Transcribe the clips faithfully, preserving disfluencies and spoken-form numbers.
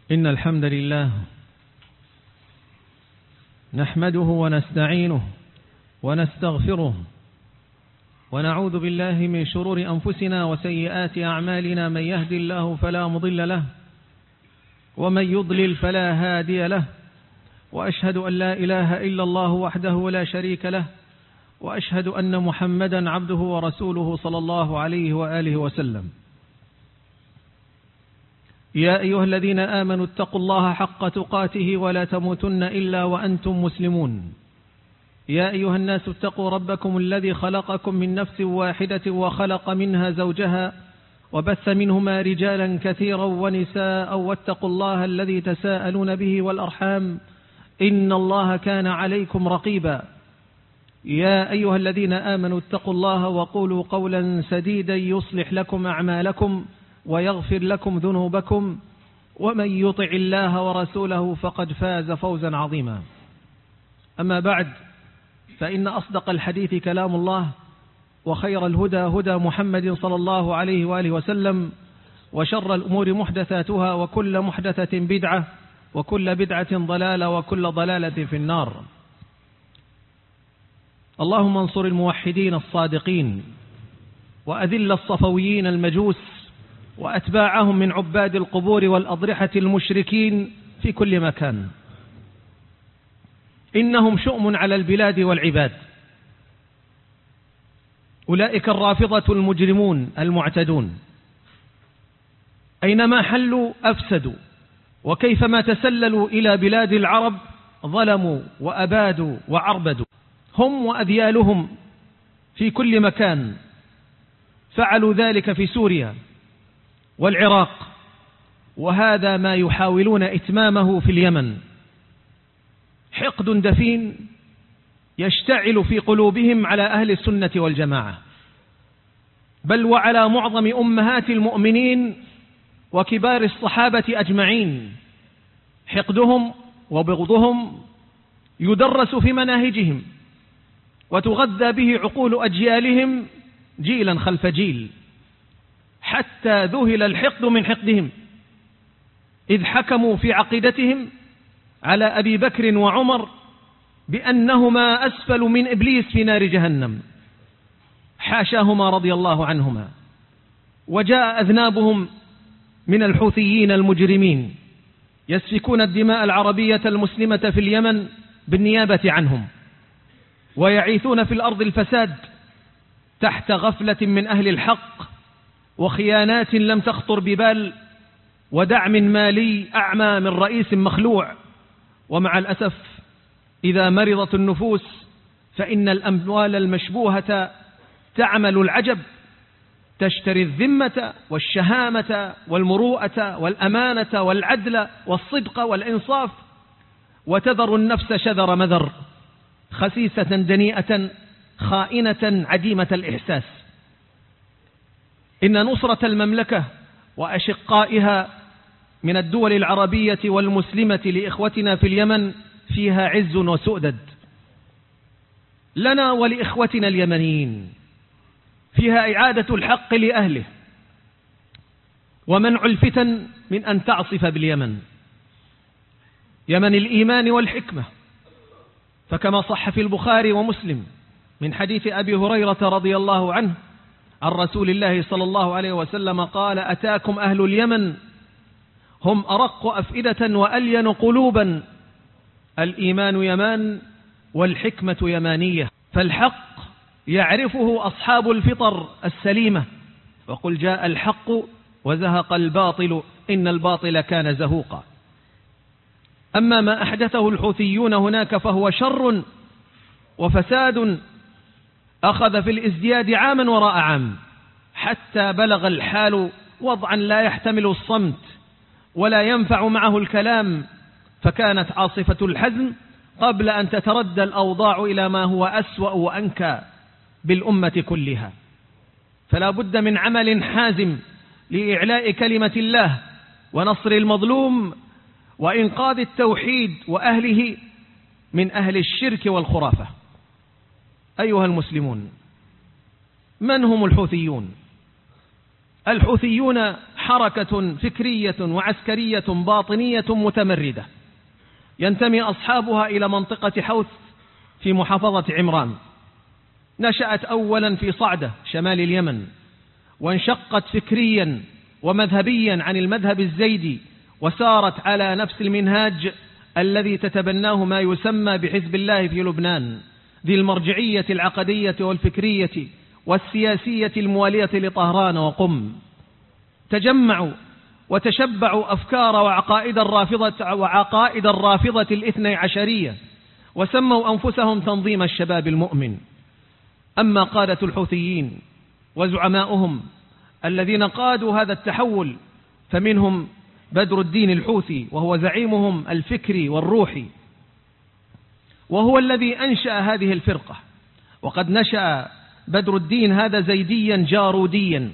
إن الحمد لله نحمده ونستعينه ونستغفره ونعوذ بالله من شرور أنفسنا وسيئات أعمالنا. من يهدي الله فلا مضل له ومن يضلل فلا هادي له، وأشهد أن لا إله إلا الله وحده لا شريك له، وأشهد أن محمدا عبده ورسوله صلى الله عليه وآله وسلم. يا أيها الذين آمنوا اتقوا الله حق تقاته ولا تموتن إلا وأنتم مسلمون. يا أيها الناس اتقوا ربكم الذي خلقكم من نفس واحدة وخلق منها زوجها وبث منهما رجالا كثيرا ونساء، واتقوا الله الذي تساءلون به والأرحام إن الله كان عليكم رقيبا. يا أيها الذين آمنوا اتقوا الله وقولوا قولا سديدا يصلح لكم أعمالكم ويغفر لكم ذنوبكم، ومن يطع الله ورسوله فقد فاز فوزا عظيما. أما بعد، فإن أصدق الحديث كلام الله، وخير الهدى هدى محمد صلى الله عليه وآله وسلم، وشر الأمور محدثاتها، وكل محدثة بدعة، وكل بدعة ضلالة، وكل ضلالة في النار. اللهم انصر الموحدين الصادقين، وأذل الصفويين المجوس وأتباعهم من عباد القبور والأضرحة المشركين في كل مكان. إنهم شؤم على البلاد والعباد. أولئك الرافضة المجرمون المعتدون، أينما حلوا أفسدوا، وكيفما تسللوا إلى بلاد العرب ظلموا وأبادوا وعربدوا. هم وأذيالهم في كل مكان فعلوا ذلك في سوريا والعراق، وهذا ما يحاولون إتمامه في اليمن. حقد دفين يشتعل في قلوبهم على أهل السنة والجماعة، بل وعلى معظم أمهات المؤمنين وكبار الصحابة أجمعين. حقدهم وبغضهم يدرس في مناهجهم، وتغذى به عقول أجيالهم جيلا خلف جيل، حتى ذهل الحقد من حقدهم، إذ حكموا في عقيدتهم على أبي بكر وعمر بأنهما أسفل من إبليس في نار جهنم، حاشاهما رضي الله عنهما. وجاء أذنابهم من الحوثيين المجرمين يسفكون الدماء العربية المسلمة في اليمن بالنيابة عنهم، ويعيثون في الأرض الفساد تحت غفلة من أهل الحق وخيانات لم تخطر ببال، ودعم مالي أعمى من رئيس مخلوع. ومع الأسف إذا مرضت النفوس فإن الأموال المشبوهة تعمل العجب، تشتري الذمة والشهامة والمروءة والأمانة والعدل والصدق والإنصاف، وتذر النفس شذر مذر، خسيسة دنيئة خائنة عديمة الإحساس. إن نصرة المملكة وأشقائها من الدول العربية والمسلمة لإخوتنا في اليمن فيها عز وسؤدد، لنا ولإخوتنا اليمنيين فيها إعادة الحق لأهله، ومنع الفتن من أن تعصف باليمن، يمن الإيمان والحكمة. فكما صح في البخاري ومسلم من حديث أبي هريرة رضي الله عنه عن رسول الله صلى الله عليه وسلم قال: أتاكم أهل اليمن هم أرق أفئدة وألين قلوبا، الإيمان يمان والحكمة يمانية، فالحق يعرفه أصحاب الفطر السليمة، وقل جاء الحق وزهق الباطل إن الباطل كان زهوقا. أما ما أحدثه الحوثيون هناك فهو شر وفساد أخذ في الازدياد عاما وراء عام، حتى بلغ الحال وضعا لا يحتمل الصمت ولا ينفع معه الكلام، فكانت عاصفة الحزم قبل أن تتردى الأوضاع إلى ما هو أسوأ وأنكى بالأمة كلها. فلا بد من عمل حازم لإعلاء كلمة الله ونصر المظلوم وإنقاذ التوحيد وأهله من أهل الشرك والخرافة. أيها المسلمون، من هم الحوثيون؟ الحوثيون حركة فكرية وعسكرية باطنية متمردة ينتمي أصحابها إلى منطقة حوث في محافظة عمران. نشأت أولا في صعدة شمال اليمن، وانشقت فكريا ومذهبيا عن المذهب الزيدي، وسارت على نفس المنهاج الذي تتبناه ما يسمى بحزب الله في لبنان، ذي المرجعية العقدية والفكرية والسياسية الموالية لطهران وقم. تجمعوا وتشبعوا أفكار وعقائد الرافضة وعقائد الرافضة الاثني عشرية، وسموا أنفسهم تنظيم الشباب المؤمن. أما قادة الحوثيين وزعماؤهم الذين قادوا هذا التحول فمنهم بدر الدين الحوثي، وهو زعيمهم الفكري والروحي، وهو الذي أنشأ هذه الفرقة. وقد نشأ بدر الدين هذا زيديا جاروديا،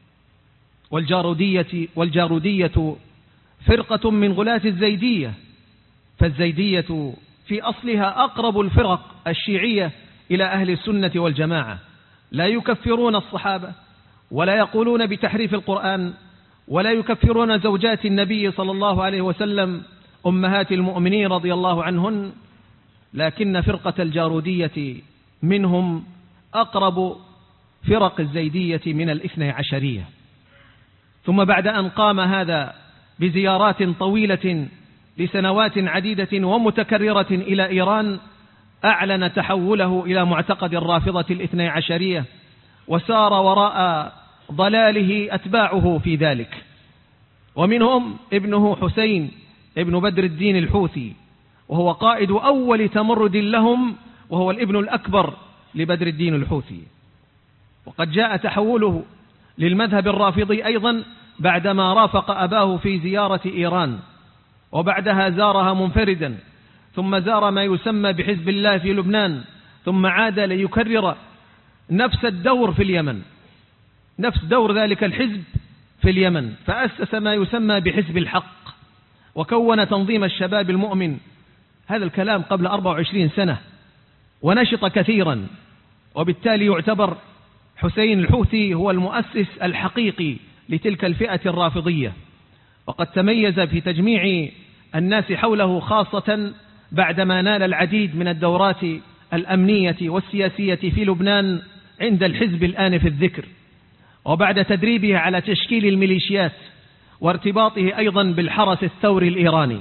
والجارودية, والجارودية فرقة من غلاة الزيدية، فالزيدية في أصلها أقرب الفرق الشيعية إلى أهل السنة والجماعة، لا يكفرون الصحابة ولا يقولون بتحريف القرآن ولا يكفرون زوجات النبي صلى الله عليه وسلم أمهات المؤمنين رضي الله عنهن، لكن فرقة الجارودية منهم أقرب فرق الزيدية من الاثني عشرية. ثم بعد أن قام هذا بزيارات طويلة لسنوات عديدة ومتكررة إلى إيران، أعلن تحوله إلى معتقد الرافضة الاثني عشرية، وسار وراء ضلاله أتباعه في ذلك، ومنهم ابنه حسين ابن بدر الدين الحوثي، وهو قائد أول تمرد لهم، وهو الابن الأكبر لبدر الدين الحوثي. وقد جاء تحوله للمذهب الرافضي أيضا بعدما رافق أباه في زيارة إيران، وبعدها زارها منفردا، ثم زار ما يسمى بحزب الله في لبنان، ثم عاد ليكرر نفس الدور في اليمن، نفس دور ذلك الحزب في اليمن، فأسس ما يسمى بحزب الحق، وكون تنظيم الشباب المؤمن. هذا الكلام قبل أربع وعشرين سنة، ونشط كثيرا، وبالتالي يعتبر حسين الحوثي هو المؤسس الحقيقي لتلك الفئة الرافضية، وقد تميز في تجميع الناس حوله، خاصة بعدما نال العديد من الدورات الأمنية والسياسية في لبنان عند الحزب الآن في الذكر، وبعد تدريبه على تشكيل الميليشيات وارتباطه أيضا بالحرس الثوري الإيراني.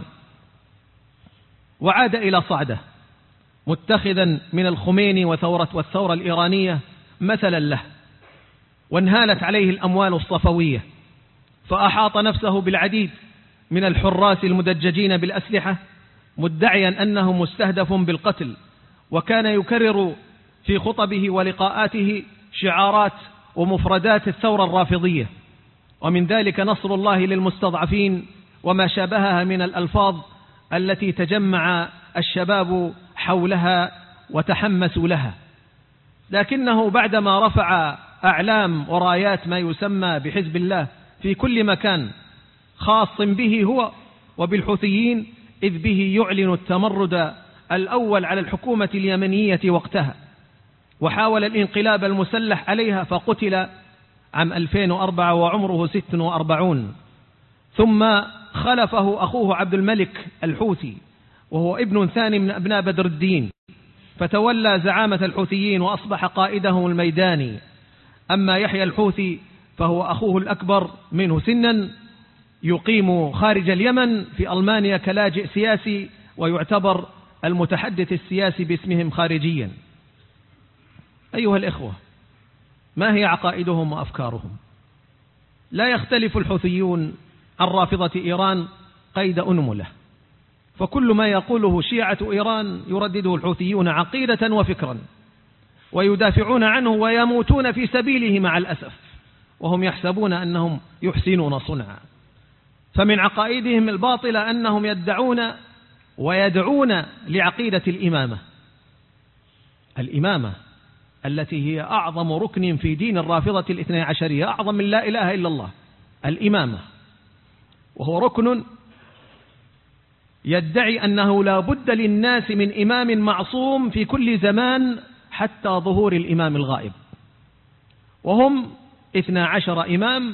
وعاد إلى صعدة متخذا من الخميني وثورة والثورة الإيرانية مثلا له، وانهالت عليه الأموال الصفوية، فأحاط نفسه بالعديد من الحراس المدججين بالأسلحة، مدعيا أنه مستهدف بالقتل، وكان يكرر في خطبه ولقاءاته شعارات ومفردات الثورة الرافضية، ومن ذلك نصر الله للمستضعفين وما شابهها من الألفاظ التي تجمع الشباب حولها وتحمسوا لها. لكنه بعدما رفع أعلام ورايات ما يسمى بحزب الله في كل مكان، خاص به هو وبالحوثيين، إذ به يعلن التمرد الأول على الحكومة اليمنية وقتها، وحاول الانقلاب المسلح عليها، فقتل عام ألفين وأربعة وعمره ست وأربعين. ثم خلفه أخوه عبد الملك الحوثي، وهو ابن ثاني من أبناء بدر الدين، فتولى زعامة الحوثيين وأصبح قائدهم الميداني. أما يحيى الحوثي فهو أخوه الأكبر منه سنا، يقيم خارج اليمن في ألمانيا كلاجئ سياسي، ويعتبر المتحدث السياسي باسمهم خارجيا. أيها الإخوة، ما هي عقائدهم وأفكارهم؟ لا يختلف الحوثيون عن رافضة إيران قيد أنملة، فكل ما يقوله شيعة إيران يردده الحوثيون عقيدة وفكرا، ويدافعون عنه ويموتون في سبيله مع الأسف، وهم يحسبون أنهم يحسنون صنعا. فمن عقائدهم الباطلة أنهم يدعون ويدعون لعقيدة الإمامة، الإمامة التي هي أعظم ركن في دين الرافضة الاثنى عشرية، أعظم من لا إله إلا الله، الإمامة، وهو ركن يدعي أنه لا بد للناس من إمام معصوم في كل زمان حتى ظهور الإمام الغائب، وهم اثنا عشر إمام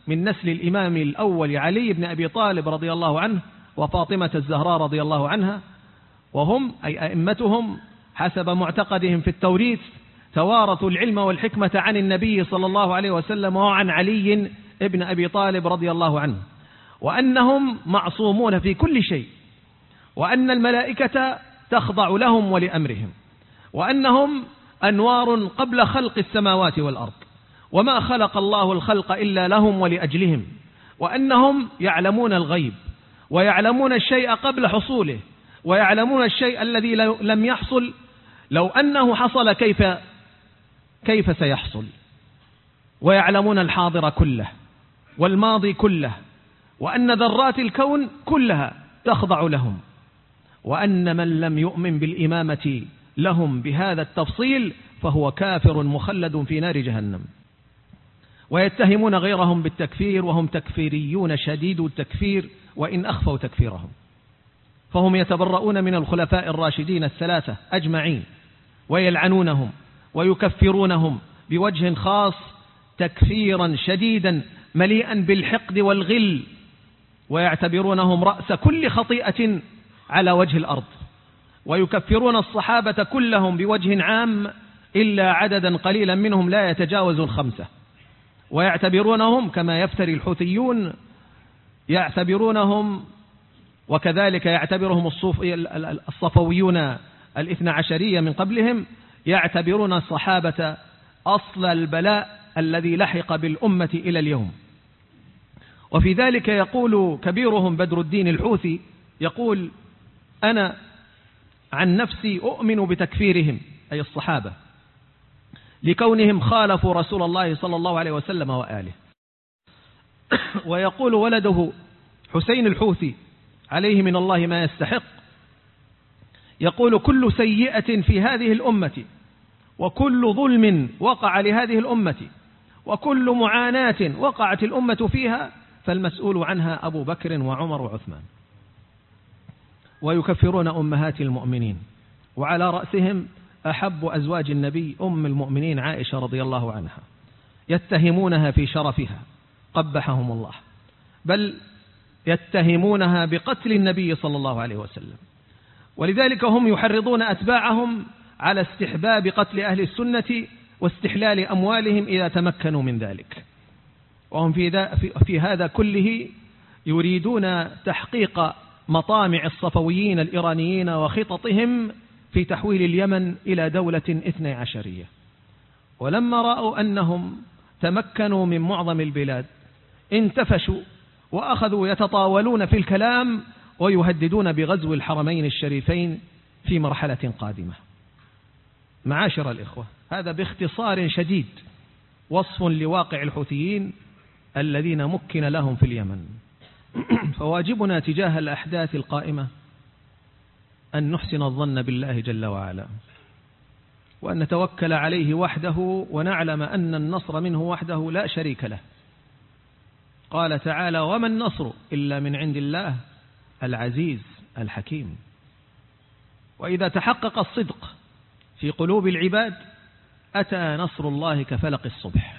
من نسل الإمام الأول علي بن أبي طالب رضي الله عنه وفاطمة الزهراء رضي الله عنها، وهم أي أئمتهم حسب معتقدهم في التوريث توارثوا العلم والحكمة عن النبي صلى الله عليه وسلم وعن علي بن أبي طالب رضي الله عنه، وأنهم معصومون في كل شيء، وأن الملائكة تخضع لهم ولأمرهم، وأنهم أنوار قبل خلق السماوات والأرض، وما خلق الله الخلق إلا لهم ولأجلهم، وأنهم يعلمون الغيب ويعلمون الشيء قبل حصوله، ويعلمون الشيء الذي لم يحصل لو أنه حصل كيف كيف سيحصل، ويعلمون الحاضر كله والماضي كله، وأن ذرات الكون كلها تخضع لهم، وأن من لم يؤمن بالإمامة لهم بهذا التفصيل فهو كافر مخلد في نار جهنم. ويتهمون غيرهم بالتكفير وهم تكفيريون شديد التكفير وإن أخفوا تكفيرهم، فهم يتبرؤون من الخلفاء الراشدين الثلاثة أجمعين ويلعنونهم ويكفرونهم بوجه خاص تكفيرا شديدا مليئا بالحقد والغل، ويعتبرونهم رأس كل خطيئة على وجه الأرض، ويكفرون الصحابة كلهم بوجه عام إلا عددا قليلا منهم لا يتجاوز الخمسة، ويعتبرونهم كما يفتري الحوثيون يعتبرونهم، وكذلك يعتبرهم الصفويون الاثنى عشرية من قبلهم، يعتبرون الصحابة أصل البلاء الذي لحق بالأمة إلى اليوم. وفي ذلك يقول كبيرهم بدر الدين الحوثي يقول: أنا عن نفسي أؤمن بتكفيرهم أي الصحابة لكونهم خالفوا رسول الله صلى الله عليه وسلم وآله. ويقول ولده حسين الحوثي عليه من الله ما يستحق، يقول: كل سيئة في هذه الأمة وكل ظلم وقع لهذه الأمة وكل معاناة وقعت الأمة فيها فالمسؤول عنها أبو بكر وعمر وعثمان. ويكفرون أمهات المؤمنين، وعلى رأسهم أحب أزواج النبي أم المؤمنين عائشة رضي الله عنها، يتهمونها في شرفها قبحهم الله، بل يتهمونها بقتل النبي صلى الله عليه وسلم. ولذلك هم يحرضون أتباعهم على استحباب قتل أهل السنة واستحلال أموالهم إذا تمكنوا من ذلك. وهم في, في هذا كله يريدون تحقيق مطامع الصفويين الإيرانيين وخططهم في تحويل اليمن إلى دولة اثني عشرية. ولما رأوا أنهم تمكنوا من معظم البلاد انتفشوا وأخذوا يتطاولون في الكلام ويهددون بغزو الحرمين الشريفين في مرحلة قادمة. معاشر الإخوة، هذا باختصار شديد وصف لواقع الحوثيين الذين مكن لهم في اليمن. فواجبنا تجاه الأحداث القائمة أن نحسن الظن بالله جل وعلا، وأن نتوكل عليه وحده، ونعلم أن النصر منه وحده لا شريك له. قال تعالى: وما النصر إلا من عند الله العزيز الحكيم. وإذا تحقق الصدق في قلوب العباد أتى نصر الله كفلق الصبح.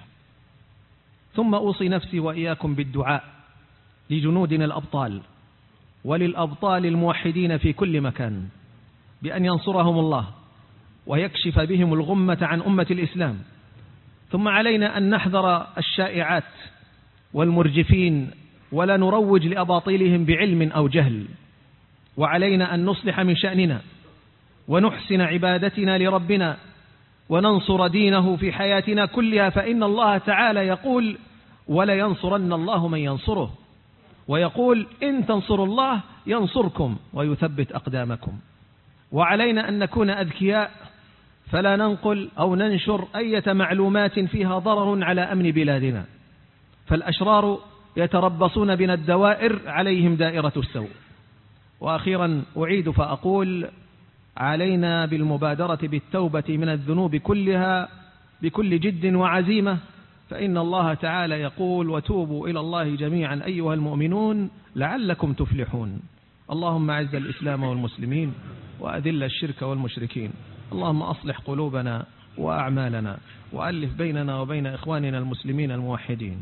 ثم أوصي نفسي وإياكم بالدعاء لجنودنا الأبطال وللأبطال الموحدين في كل مكان بأن ينصرهم الله ويكشف بهم الغمة عن أمة الإسلام. ثم علينا أن نحذر الشائعات والمرجفين ولا نروج لأباطيلهم بعلم أو جهل، وعلينا أن نصلح من شأننا ونحسن عبادتنا لربنا وننصر دينه في حياتنا كلها، فإن الله تعالى يقول: ولا ينصرن الله من ينصره، ويقول: إن تنصروا الله ينصركم ويثبت أقدامكم. وعلينا أن نكون أذكياء فلا ننقل أو ننشر أي معلومات فيها ضرر على أمن بلادنا، فالأشرار يتربصون بنا الدوائر عليهم دائرة السوء. وأخيرا أعيد فأقول: علينا بالمبادرة بالتوبة من الذنوب كلها بكل جد وعزيمة، فإن الله تعالى يقول: وتوبوا إلى الله جميعا أيها المؤمنون لعلكم تفلحون. اللهم أعز الإسلام والمسلمين وأذل الشرك والمشركين. اللهم أصلح قلوبنا وأعمالنا وألف بيننا وبين إخواننا المسلمين الموحدين.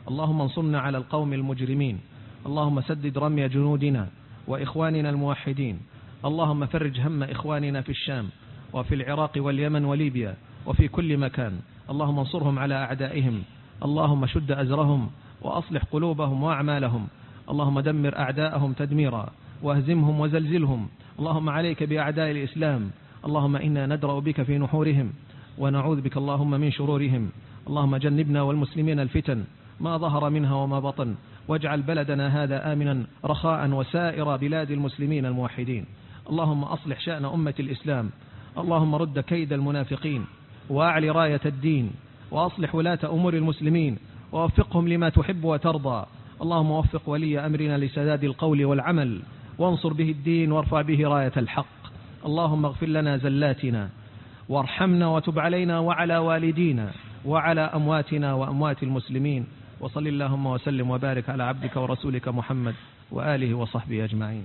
اللهم انصرنا على القوم المجرمين. اللهم سدد رمي جنودنا وإخواننا الموحدين. اللهم فرج هم إخواننا في الشام وفي العراق واليمن وليبيا وفي كل مكان. اللهم انصرهم على أعدائهم. اللهم شد أزرهم وأصلح قلوبهم وأعمالهم. اللهم دمر أعداءهم تدميرا واهزمهم وزلزلهم. اللهم عليك بأعداء الإسلام. اللهم إنا ندرأ بك في نحورهم ونعوذ بك اللهم من شرورهم. اللهم جنبنا والمسلمين الفتن ما ظهر منها وما بطن، واجعل بلدنا هذا آمنا رخاء وسائر بلاد المسلمين الموحدين. اللهم أصلح شأن أمة الإسلام. اللهم رد كيد المنافقين وأعل راية الدين، وأصلح ولاة أمور المسلمين ووفقهم لما تحب وترضى. اللهم وفق ولي أمرنا لسداد القول والعمل، وانصر به الدين وارفع به راية الحق. اللهم اغفر لنا زلاتنا وارحمنا وتب علينا وعلى والدينا وعلى أمواتنا وأموات المسلمين. وصل اللهم وسلم وبارك على عبدك ورسولك محمد وآله وصحبه أجمعين.